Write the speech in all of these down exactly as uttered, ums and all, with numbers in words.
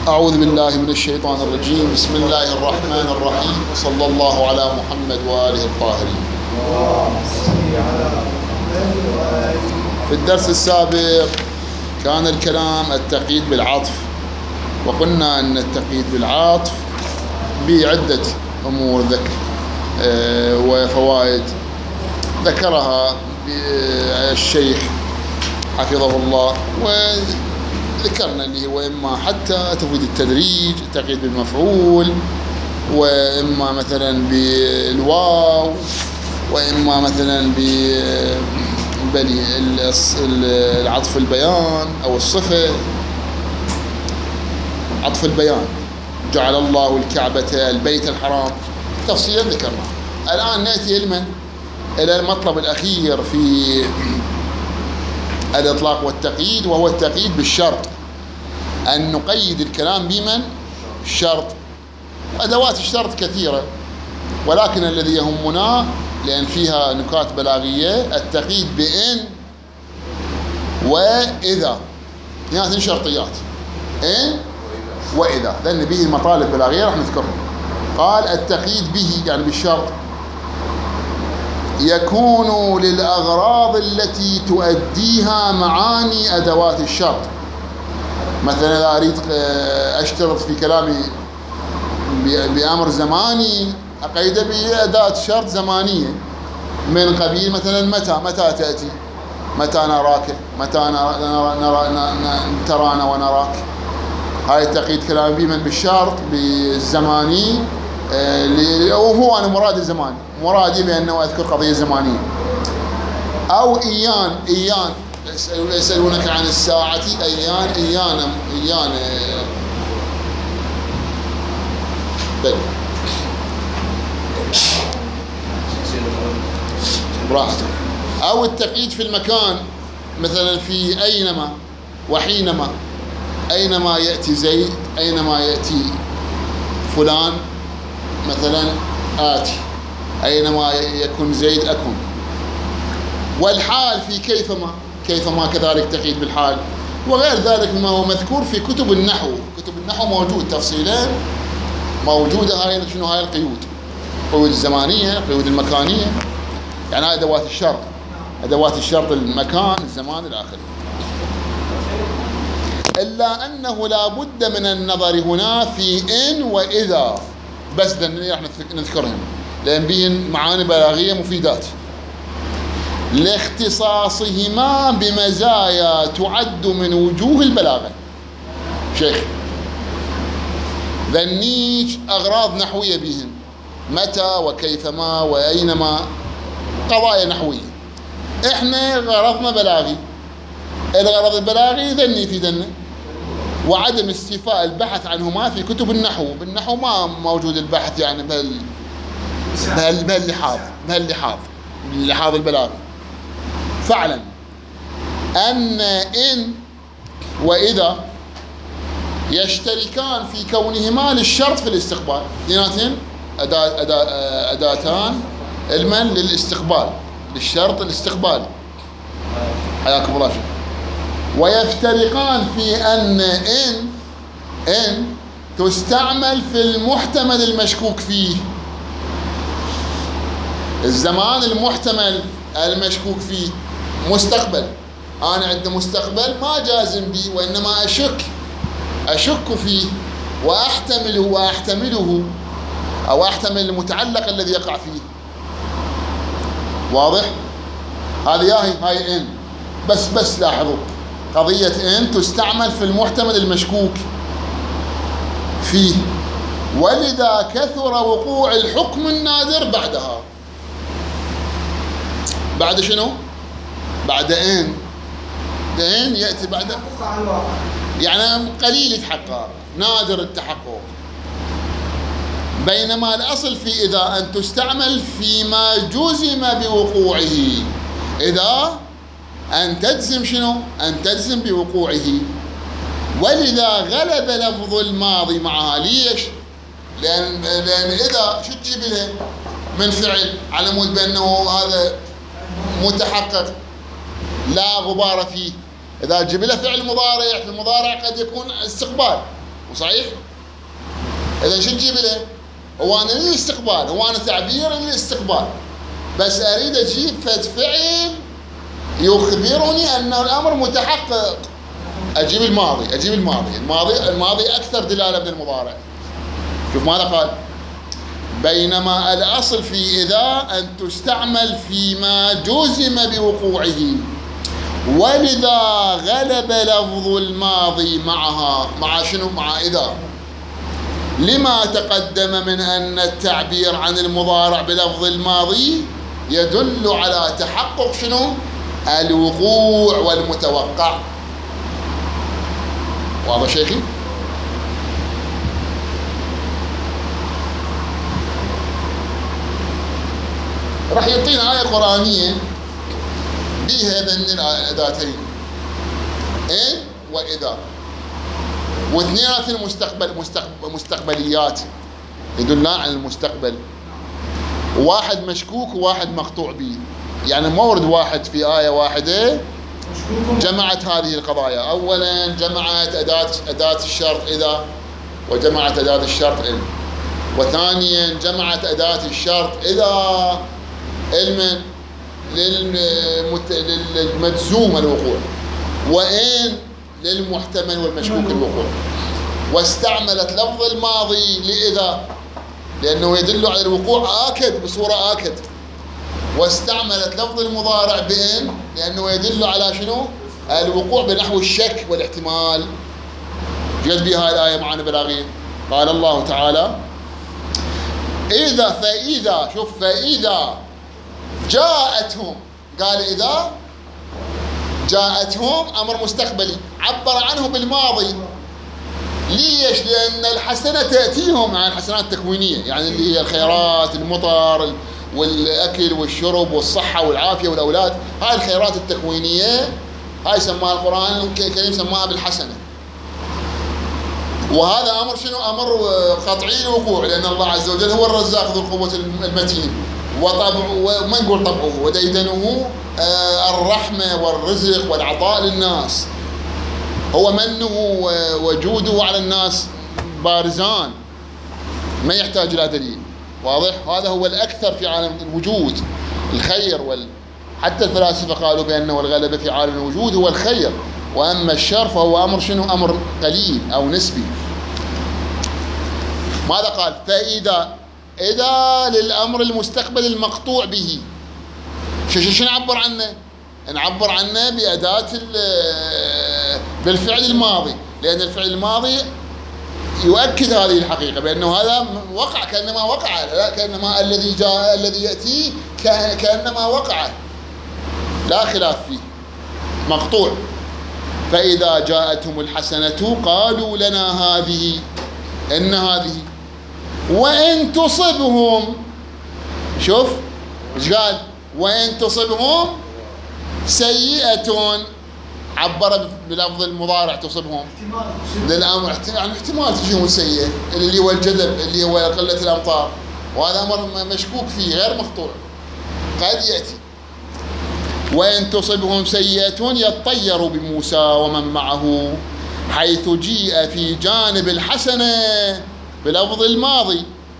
أعوذ بالله من الشيطان الرجيم. بسم الله الرحمن الرحيم، وصلى الله على محمد وآله الطاهرين. في الدرس السابق كان الكلام التقييد بالعطف، وقلنا أن التقييد بالعطف بعدة أمور ذكر وفوائد ذكرها الشيخ حفظه الله، وذكرنا اللي هو إما حتى تفيد التدريج، التقييد بالمفعول، وإما مثلا بالواو، وإما مثلا بالعطف البيان أو الصفة. عطف البيان، جعل الله الكعبة البيت الحرام، تفصيلا ذكرنا. الآن نأتي لمن؟ إلى المطلب الأخير في الإطلاق والتقييد، وهو التقييد بالشرط، أن نقيد الكلام بمن؟ الشرط. أدوات الشرط كثيرة، ولكن الذي يهمنا لأن فيها نكات بلاغية التقييد بإن وإذا، اثنين شرطيات، إن وإذا، لأن به المطالب البلاغية راح نذكرهم. قال التقييد به يعني بالشرط يكون للأغراض التي تؤديها معاني أدوات الشرط. مثلا إذا أريد أشترط في كلامي بأمر زماني أقيده بأداة شرط زمانية من قبيل مثلا متى، متى تأتي، متى نراك، متى نرى نرى ترانا ونراك. هاي التقييد كلامي بمن؟ بالشرط بالزماني، وهو أنا مرادي زمان، مرادي بأنه أذكر قضية زمانية. أو إيان، إيان يسألونك عن الساعة أيان، إيان إيان بل براحتك. أو التقييد في المكان، مثلا في أينما وحينما، أينما يأتي زيد، أينما يأتي فلان مثلا آتي، أينما يكون زيد أكون. والحال في كيفما، كيفما كذلك تقييد بالحال، وغير ذلك مما هو مذكور في كتب النحو. كتب النحو موجود تفصيلين، موجودة هاي شنو هاي القيود، القيود الزمانية، القيود المكانية، يعني هاي أدوات الشرط، أدوات الشرط المكان، الزمان، إلى آخره. إلا أنه لا بد من النظر هنا في إن وإذا، بس ذني راح نذكرهم لأن بين معاني بلاغية مفيدات، لاختصاصهما بمزايا تعد من وجوه البلاغة. شيخ ذنيج أغراض نحوية بهن، متى وكيفما وأينما، قضايا نحوية. إحنا غرضنا بلاغي، الغرض البلاغي ذني في ذنه، وعدم استيفاء البحث عنهما في كتب النحو. بالنحو ما موجود البحث يعني بهال بهاللحاظ بهاللحاظ اللحاظ البلاغي. فاعلم أن إن وإذا يشتركان في كونهما للشرط في الاستقبال، اثنيناتين أداة أداة أداتان المن للاستقبال، للشرط الاستقبالي. حياكم الله. ويفترقان في أن إن إن تستعمل في المحتمل المشكوك فيه. الزمان المحتمل المشكوك فيه مستقبل، أنا عندي مستقبل ما جازم به، وإنما أشك أشك فيه وأحتمله وأحتمله أو أحتمل المتعلق الذي يقع فيه. واضح؟ هذه هاي هاي إن. بس بس لاحظوا قضية إن تستعمل في المحتمل المشكوك فيه، ولذا كثر وقوع الحكم النادر بعدها. بعد شنو؟ بعد إن. إن يأتي بعد يعني قليل يتحقق، نادر التحقق. بينما الأصل في إذا أن تستعمل فيما جزم بوقوعه. إذا أن تجزم شنو؟ أن تجزم بوقوعه. ولذا غلب لفظ الماضي معها. ليش؟ لأن لأن إذا شو تجيب لها من فعل على مود بأنه هذا متحقق لا غبار فيه. إذا تجيب له فعل مضارع، في المضارع قد يكون استقبال، وصحيح؟ إذا شو تجيب له؟ هو أنا للاستقبال، هو أنا تعبير للاستقبال، بس أريد أجيب فد فعل يخبرني أن الأمر متحقق. أجيب الماضي، أجيب الماضي، الماضي الماضي أكثر دلالة من المضارع. شوف ماذا قال؟ بينما الأصل في إذا أن تستعمل فيما جزم بوقوعه، ولذا غلب لفظ الماضي معها. مع شنو؟ مع إذا، لما تقدم من أن التعبير عن المضارع بلفظ الماضي يدل على تحقق شنو؟ الوقوع والمتوقع. واضح شيخي؟ راح يعطينا آية قرآنية بها ذن الأداتين إن وإذا، واثنينات المستقبل مستقبليات يدلان على المستقبل، واحد مشكوك وواحد مقطوع به. يعني مورد واحد في آية واحدة جمعت هذه القضايا. أولا جمعت أداة أداة الشرط إذا، وجمعت أداة الشرط إن. وثانيا جمعت أداة الشرط إذا علما للمجزوم الوقوع، وإن للمحتمل والمشكوك الوقوع. واستعملت لفظ الماضي لإذا لأنه يدل على الوقوع آكد بصورة آكد، واستعملت لفظ المضارع بإن لأنه يدل على شنو؟ الوقوع بنحو الشك والاحتمال. جد بها الآية معنا بلاغين. قال الله تعالى إذا فإذا، شوف فإذا جاءتهم، قال إذا جاءتهم أمر مستقبلي عبر عنه بالماضي. ليش؟ لأن الحسنة تأتيهم، عن الحسنات التكوينية يعني اللي هي الخيرات، المطر والأكل والشرب والصحة والعافية والأولاد. هاي الخيرات التكوينية هاي سماها القرآن الكريم سماها بالحسنة. وهذا أمر شنو؟ أمر قطعي الوقوع، لأن الله عز وجل هو الرزاق ذو القوة المتين. وطبعه، وما نقول طبعه، وديدنه الرحمة والرزق والعطاء للناس. هو منه وجوده على الناس بارزان، ما يحتاج إلى دليل. واضح؟ هذا هو الأكثر في عالم الوجود، الخير وال... حتى الفلاسفة قالوا بأنه الغلبة في عالم الوجود هو الخير، وأما الشر فهو أمر شنو؟ أمر قليل أو نسبي. ماذا قال؟ فإذا، إذا للأمر المستقبل المقطوع به. شو شو نعبر عنه؟ نعبر عنه بأداة بالفعل الماضي، لأن الفعل الماضي يؤكد هذه الحقيقة بأنه هذا وقع، كأنما وقع، لا كأنما الذي جاء الذي يأتي كأنما وقع، لا خلاف فيه، مقطوع. فإذا جاءتهم الحسنة قالوا لنا هذه، إن هذه، وإن تصبهم، شوف إيش قال؟ وإن تصبهم سيئة، عبر بلفظ المضارع تصبهم للأمر، يعني احتمال تجيهم السيئة اللي هو الجدب، اللي هو قلة الأمطار، وهذا أمر مشكوك فيه غير مقطوع قد يأتي. وإن تصبهم سيئة يطيروا بموسى ومن معه، حيث جيء في جانب الحسنة بلفظ الماضي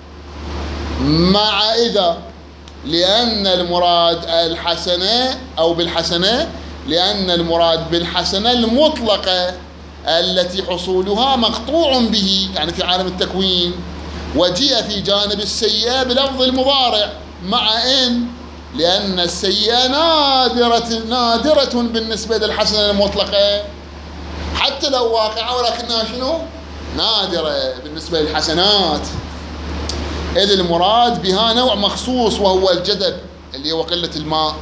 مع إذا، لأن المراد الحسنة أو بالحسنة، لأن المراد بالحسنة المطلقة التي حصولها مقطوع به، يعني في عالم التكوين. وجيء في جانب السيئة بلفظ المضارع مع إن، لأن السيئة نادرة نادرة بالنسبة للحسنة المطلقة، حتى لو واقعة ولكنها شنو؟ نادرة بالنسبة للحسنات، إذ المراد بها نوع مخصوص وهو الجدب اللي هو قلة الماء.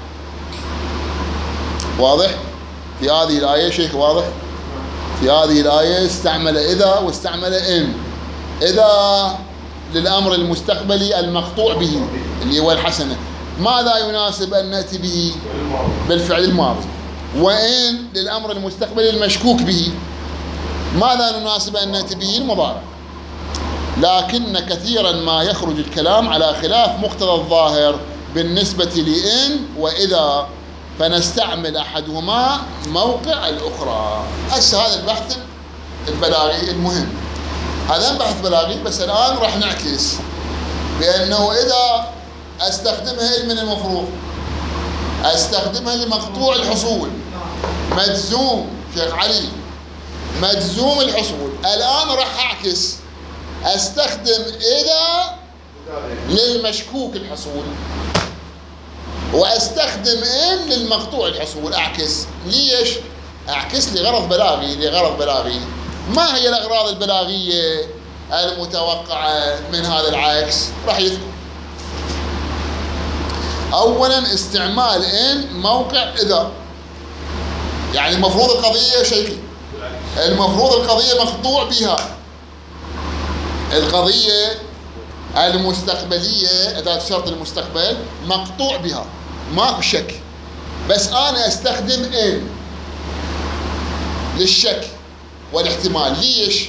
واضح؟ في هذه الآية شيخ واضح؟ في هذه الآية استعمل إذا واستعمل إن. إذا للأمر المستقبلي المقطوع به اللي هو الحسنة، ماذا يناسب أن نأتي به؟ بالفعل الماضي. وإن للأمر المستقبلي المشكوك به، ماذا نناسب أن نأتي به؟ المضارع. لكن كثيرا ما يخرج الكلام على خلاف مقتضى الظاهر بالنسبة لإن وإذا، فنستعمل أحدهما موقع الأخرى. هسه هذا البحث البلاغي المهم. هذا بحث بلاغي، بس الآن راح نعكس بأنه إذا أستخدمها من المفروض أستخدمها لمقطوع الحصول مجزوم شيخ علي مجزوم الحصول. الآن راح أعكس أستخدم إذا للمشكوك الحصول وأستخدم إن للمقطوع الحصول. أعكس ليش؟ أعكس لغرض بلاغي لغرض بلاغي. ما هي الأغراض البلاغية المتوقعة من هذا العكس؟ راح يذكر أولاً استعمال إن موقع إذا، يعني المفروض القضية شيء، المفروض القضية مقطوع بها، القضية المستقبلية أداة شرط المستقبل مقطوع بها ماكو شك، بس أنا أستخدم إن للشك والاحتمال. ليش؟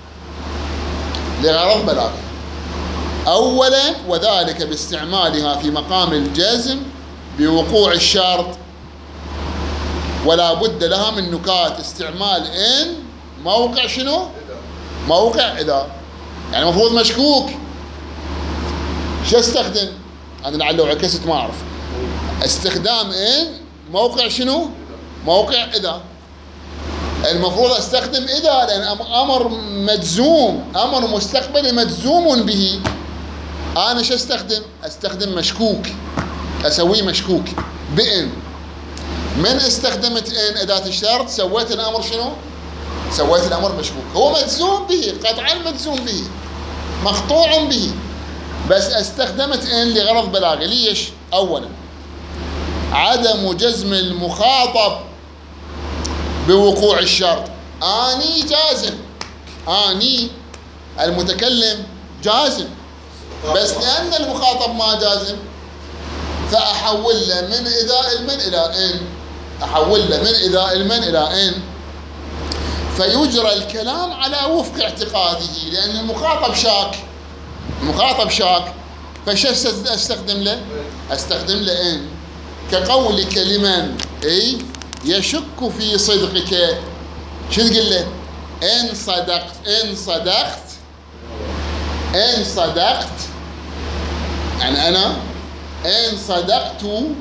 لغرض بلاغي. أولاً وذلك باستعمالها في مقام الجزم بوقوع الشرط، ولا بد لها من نكات. استعمال إن موقع شنو؟ موقع إذا، يعني المفروض مشكوك شو استخدم؟ أنا لعل لو عكست ما أعرف. استخدام إن موقع شنو؟ موقع إذا. المفروض استخدم إذا لأن أمر مجزوم، أمر مستقبلي مجزوم به. أنا شو استخدم؟ استخدم مشكوك، أسويه مشكوك بإن. من استخدمت إن أداة الشرط سويت الأمر شنو؟ سويت الأمر مشكوك، هو مجزوم به قطعا، مجزوم به مقطوع به، بس استخدمت إن لغرض بلاغي. ليش؟ أولا عدم جزم المخاطب بوقوع الشرط. أني جازم، أني المتكلم جازم، بس لأن المخاطب ما جازم فأحول له من إذا المن إلى إن، أحول له من إذا المن إلى إن، فيجرى الكلام على وفق اعتقاده، لأن المخاطب شاك، المخاطب شاك، فش أستخدم له؟ أستخدم له إن، كقولك لمن أي يشك في صدقك، شو تقول له؟ إن صدقت، إن صدقت، إن صدقت، يعني أنا إن صدقت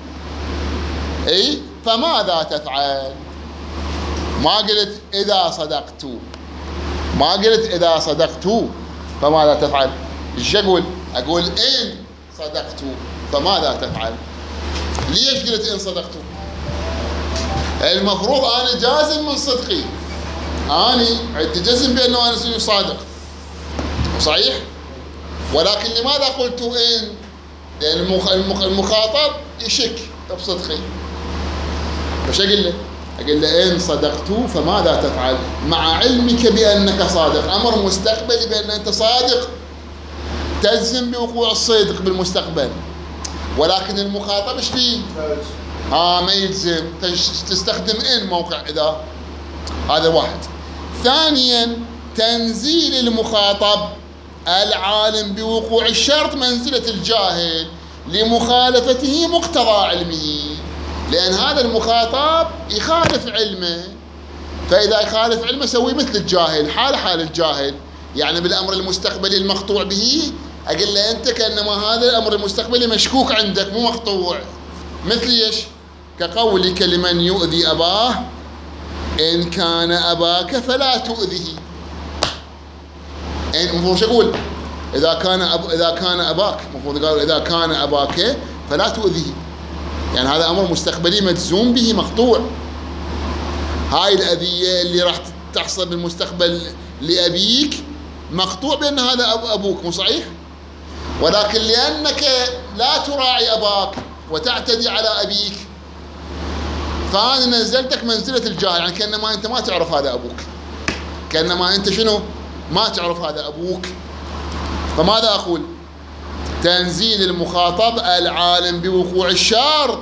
أي فماذا تفعل؟ ما قلت إذا صدقت، ما قلت إذا صدقت فماذا تفعل. إيش أقول؟ أقول إن صدقت فماذا تفعل. ليش قلت إن صدقت؟ المفروض أنا جازم من صدقي، أنا عندي جزم بأنه أنا صادق صحيح، ولكن لماذا قلت إن؟ لأن المخاطب يشك بصدقي. فش أقول له؟ أقول له إن صدقت فماذا تفعل؟ مع علمك بأنك صادق، أمر مستقبلي بأن أنت صادق، تجزم بوقوع الصدق بالمستقبل، ولكن المخاطب ايش فيه؟ آه ما يلزم، تستخدم إن موقع إذا. هذا واحد. ثانيا تنزيل المخاطب العالم بوقوع الشرط منزلة الجاهل لمخالفته مقتضى علمه، لأن هذا المخاطب يخالف علمه، فإذا يخالف علمه سوي مثل الجاهل، حال حال الجاهل، يعني بالأمر المستقبلي المقطوع به أقول له أنت كأنما هذا الأمر المستقبلي مشكوك عندك مو مقطوع. مثل إيش؟ كقولك لمن يؤذي أباه إن كان أباك فلا تؤذه. المفروض شو أقول؟ إذا كان أب... إذا كان أباك، المفروض قالوا إذا كان أباك فلا تؤذه، يعني هذا أمر مستقبلي مجزوم به مقطوع. هاي الأذية اللي راح تحصل بالمستقبل لأبيك مقطوع بأن هذا أب... أبوك، مو صحيح؟ ولكن لأنك لا تراعي أباك وتعتدي على أبيك فأنا نزلتك منزلة الجاهل، يعني كأنما أنت ما تعرف هذا أبوك، كأنما أنت شنو؟ ما تعرف هذا أبوك. فماذا أقول؟ تنزيل المخاطب العالم بوقوع الشرط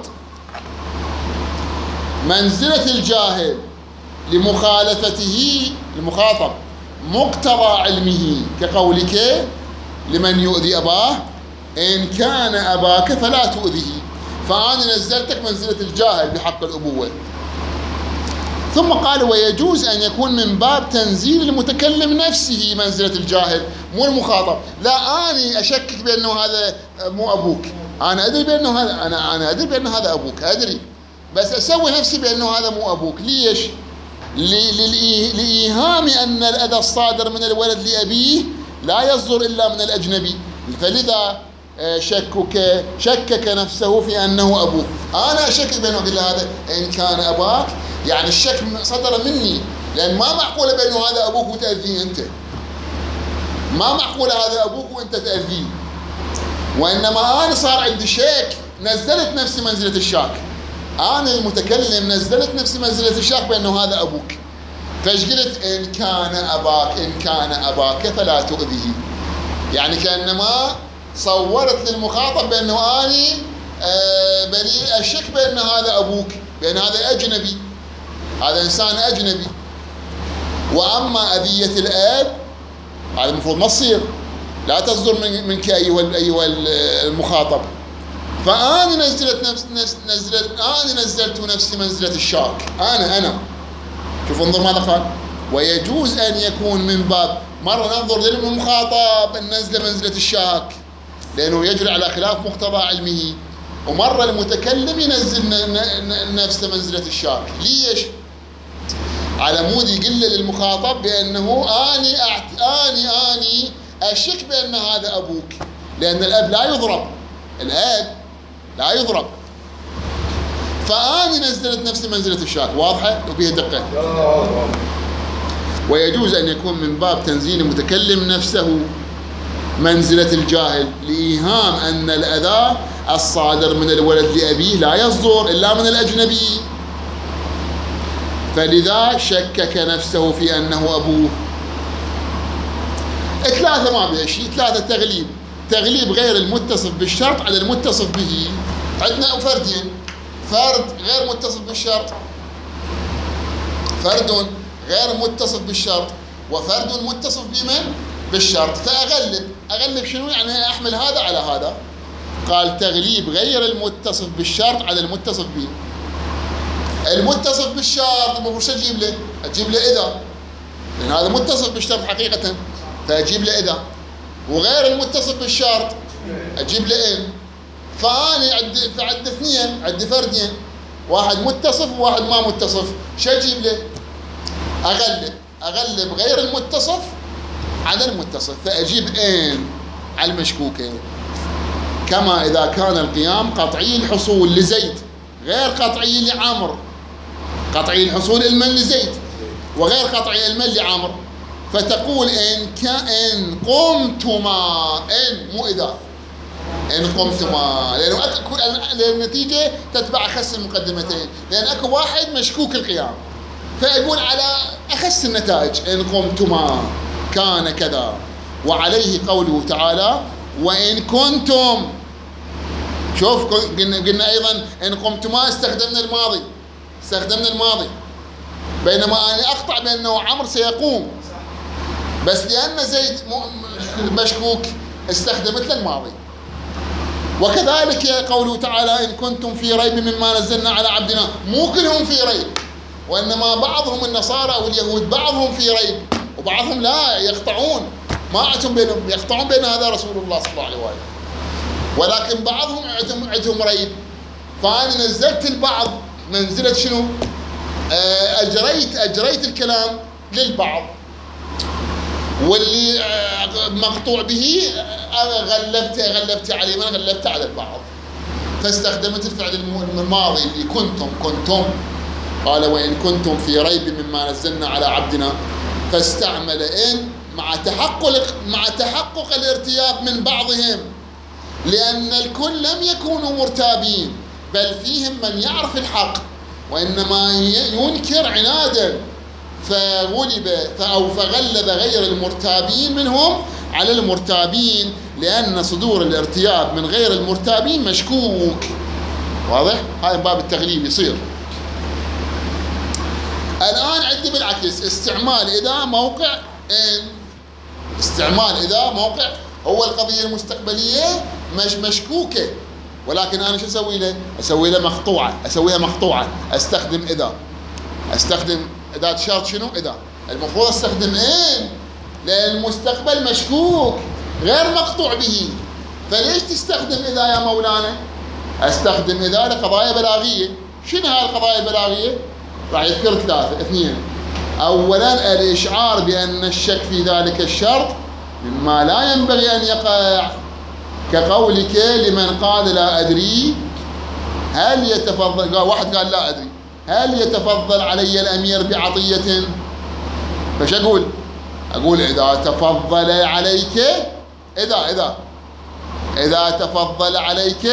منزلة الجاهل لمخالفته المخاطب مقتضى علمه، كقولك لمن يؤذي أباه إن كان أباك فلا تؤذيه، فأنا نزلتك منزلة الجاهل بحق الأبوة. ثم قال ويجوز أن يكون من باب تنزيل المتكلم نفسه منزلة الجاهل مو المخاطب. لا أنا أشكك بأنه هذا مو أبوك، أنا أدري بأنه هذا أنا أنا أدري بأنه هذا أبوك أدري، بس أسوي نفسي بأنه هذا مو أبوك. ليش؟ لإيهام أن الأذى الصادر من الولد لأبيه لا يصدر إلا من الأجنبي، فلذا شكك شكك نفسه في أنه أبوه. أنا أشكك بأنه أقول له هذا إن كان أباك، يعني الشك صدر مني، لأن ما معقولة بأنه هذا أبوك وتأذيه أنت، ما معقولة هذا أبوك وأنت تأذيه، وإنما أنا صار عندي شك، نزلت نفسي منزلة الشاك، أنا المتكلم نزلت نفسي منزلة الشاك بأنه هذا أبوك، فايش قلت؟ إن كان أباك، إن كان أباك فلا تؤذيه، يعني كأنما صورت للمخاطب بأنه أنا آه بريء أشك بأن هذا أبوك، بأن هذا أجنبي، هذا إنسان أجنبي. وأما أذية الأب هذا المفروض ما تصير، لا تصدر من منك أيها أيها المخاطب. فأنا نزلت نفس نزلت أنا نزلت نفسي منزلة الشاك، أنا أنا شوف انظر ماذا قال، ويجوز أن يكون من باب، مرة ننظر للمخاطب النزلة منزلة الشاك لأنه يجري على خلاف مقتضى علمه، ومرة المتكلم ينزل نفسه منزلة الشاك. ليش؟ على مود يقول للمخاطب بأنه أني أعت... أني أني أشك بأن هذا أبوك، لأن الأب لا يضرب، الأب لا يضرب، فأني نزلت نفسي منزلة الشاك. واضحة وبها دقة. ويجوز أن يكون من باب تنزيل المتكلم نفسه منزلة الجاهل لإيهام أن الأذى الصادر من الولد لأبيه لا يصدر إلا من الأجنبي، فلذا شكك نفسه في أنه أبوه. ثلاثة ما بها شيء، ثلاثة تغليب، تغليب غير المتصف بالشرط على المتصف به. عندنا فردين، فرد غير متصف بالشرط، فرد غير متصف بالشرط، وفرد متصف بمن؟ بالشرط. فأغلب، أغلب شنو يعني؟ أحمل هذا على هذا. قال تغليب غير المتصف بالشرط على المتصف به. المتصف بالشرط المفروض شو أجيب له؟ أجيب له إذا، لأن هذا متصف بالشرط حقيقة، فأجيب له إذا. وغير المتصف بالشرط أجيب له إن. فأنا عندي فعندي اثنين، عندي فردين، واحد متصف وواحد ما متصف، شو أجيب له؟ أغلب، أغلب غير المتصف على المتصف، فأجيب إن على المشكوكة. كما إذا كان القيام قطعي الحصول لزيد غير قطعي لعمر، قطعي الحصول المن لزيد وغير قطعي المن لعمر، فتقول إن كأن قمتما، إن مو إذا، إن قمتما، لأنه أكو النتيجة تتبع أخس المقدمتين، لأن أكو واحد مشكوك القيام، فيقول على أخس النتائج إن قمتما كان كذا. وعليه قوله تعالى وإن كنتم، شوف قلنا, قلنا أيضا إن قمتما استخدمنا الماضي، استخدمنا الماضي، بينما أنا أقطع بأنه عمرو سيقوم، بس لأن زيد مشكوك استخدمت له الماضي. وكذلك قوله تعالى إن كنتم في ريب مما نزلنا على عبدنا، مو كلهم في ريب، وإنما بعضهم النصارى واليهود بعضهم في ريب وبعضهم لا يقطعون، ما عندهم بينهم، يقطعون بين هذا رسول الله صلى الله عليه وآله، ولكن بعضهم عندهم عندهم ريب. فأنا نزلت البعض منزلة شنو؟ أجريت أجريت الكلام للبعض، واللي مقطوع به غلبت غلبت عليه، من غلبت على البعض، فاستخدمت الفعل الماضي اللي كنتم كنتم. قال وإن كنتم في ريب مما نزلنا على عبدنا، فاستعمل إن مع تحقق مع تحقق الارتياب من بعضهم، لأن الكل لم يكونوا مرتابين، بل فيهم من يعرف الحق وإنما ينكر عنادا، فغلب أو فغلب غير المرتابين منهم على المرتابين، لأن صدور الارتياب من غير المرتابين مشكوك. واضح؟ هاي باب التغليب يصير. الآن عندي بالعكس استعمال إذا موقع إن، استعمال إذا موقع هو القضية المستقبلية مش مشكوكة، ولكن أنا شو أسوي له؟ أسوي له مقطوعة، أسويها مقطوعة، أستخدم إذا. استخدم أداة شرط شنو؟ إذا. المفروض استخدم إن، لأن المستقبل مشكوك غير مقطوع به. فليش تستخدم إذا يا مولانا؟ استخدم إذا لقضايا بلاغية. شنو هاي القضايا البلاغية؟ راح يذكر ثلاثة اثنين. أولاً الإشعار بأن الشك في ذلك الشرط مما لا ينبغي أن يقع، كقولك لمن قال لا أدري هل يتفضل، واحد قال لا أدري هل يتفضل علي الأمير بعطية؟ فش أقول؟ أقول إذا تفضل عليك، إذا إذا إذا تفضل عليك.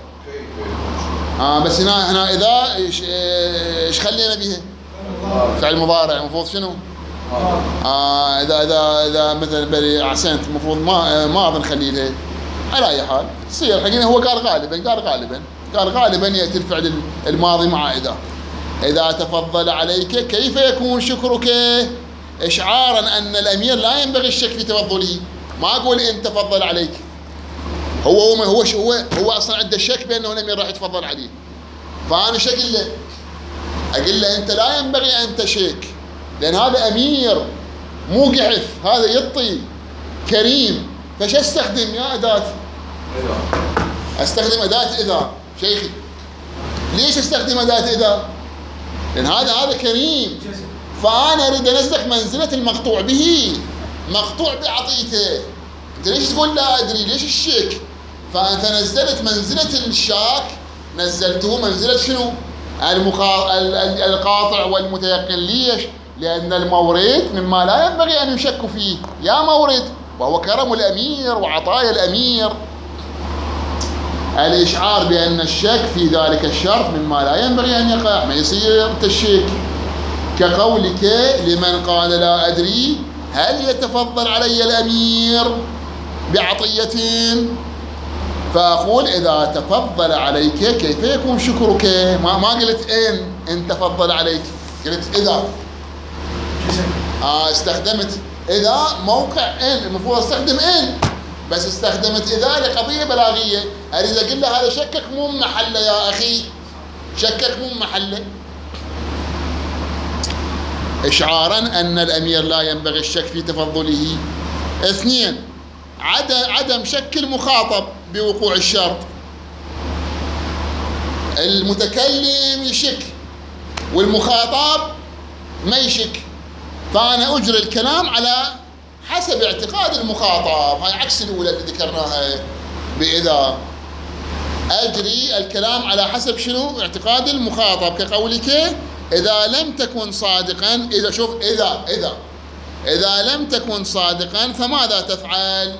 آه بس هنا هنا إذا إيش إيش خلينا بيها؟ فعل مضارع المفروض شنو؟ آه إذا إذا إذا مثلا بري أحسنت المفروض ما ما أظن خليها. على أي حال تصير حقيقة هو قال غالبا قال غالبا قال غالبا يأتي الفعل الماضي مع إذا. إذا تفضل عليك كيف يكون شكرك؟ إشعارا أن الأمير لا ينبغي الشك في تفضله. ما أقول إن تفضل عليك، هو هو هو هو, هو أصلا عنده شك بأنه الأمير راح يتفضل عليه. فأنا شو أقول له؟ أقول له أنت لا ينبغي أن تشك، لأن هذا أمير مو قحف، هذا يطي كريم. فش استخدم يا أداة؟ استخدم أداة إذا. شيخي ليش استخدم أداة إذا؟ لأن هذا هذا كريم، فأنا أريد أنزلك منزلة المقطوع به، مقطوع بعطيته. أنت ليش تقول لا أدري؟ ليش الشك؟ فأنت نزلت منزلة الشاك، نزلته منزلة شنو؟ المقا... القاطع والمتيقن. ليش؟ لأن المورد مما لا ينبغي أن يشك فيه يا مورد، وهو كرم الأمير وعطايا الأمير. الإشعار بأن الشك في ذلك الشرط مما لا ينبغي أن يقع، ما يصير تشك. كقولك لمن قال لا أدري هل يتفضل علي الأمير بعطية؟ فأقول إذا تفضل عليك كيف يكون شكرك؟ ما ما قلت إن إن تفضل عليك، قلت إذا. آه استخدمت إذا موقع إن، المفروض استخدم إن، بس استخدمت إذا لقضية بلاغية. أريد أقول له هذا شكك مو محله يا أخي، شكك مو محله. إشعارا أن الأمير لا ينبغي الشك في تفضله. اثنين عدم عدم شك المخاطب بوقوع الشرط. المتكلم يشك والمخاطب ما يشك، فأنا أجري الكلام على حسب اعتقاد المخاطب. هاي عكس الأولى اللي ذكرناها بإذا. أجري الكلام على حسب شنو؟ اعتقاد المخاطب. كقولك إذا لم تكن صادقا، إذا شوف إذا إذا إذا لم تكن صادقا فماذا تفعل؟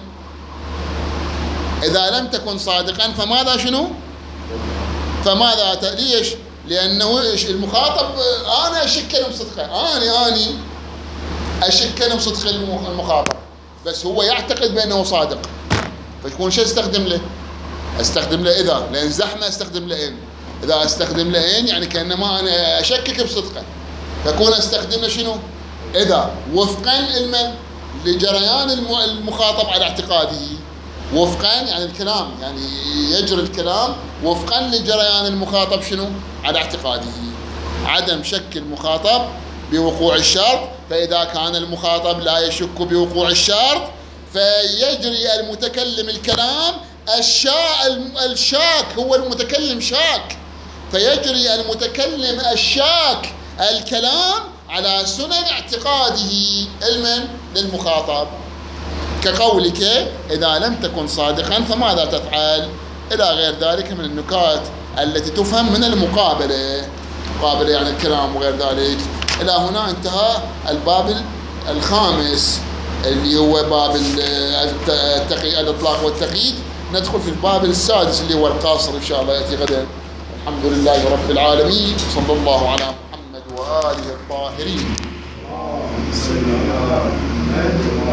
إذا لم تكن صادقا فماذا شنو؟ فماذا ت... ليش؟ لأنه المخاطب أنا أشك بصدقه، أنا أني أشك بصدق المخاطب، بس هو يعتقد بأنه صادق. فيكون شو استخدم له؟ استخدم له إذا، لأن زحمة استخدم له إن. إذا استخدم له إن يعني كأنما أنا أشكك بصدقه، فكون استخدم له شنو؟ إذا وفقا لمن؟ لجريان المخاطب على اعتقاده. وفقا يعني الكلام، يعني يجري الكلام وفقا لجريان المخاطب شنو؟ على اعتقاده. عدم شك المخاطب بوقوع الشرط، فإذا كان المخاطب لا يشك بوقوع الشرط فيجري المتكلم الكلام الشا الشاك، هو المتكلم شاك، فيجري المتكلم الشاك الكلام على سنن اعتقاده المن للمخاطب. كقولك إذا لم تكن صادقا فماذا تفعل؟ إلى غير ذلك من النكات التي تفهم من المقابلة، مقابلة يعني الكلام وغير ذلك. إلى هنا انتهى الباب الخامس اللي هو باب التقي... الإطلاق والتقييد. ندخل في الباب السادس اللي هو القاصر إن شاء الله يأتي غدا. الحمد لله رب العالمين، صلى الله على محمد وآله الطاهرين.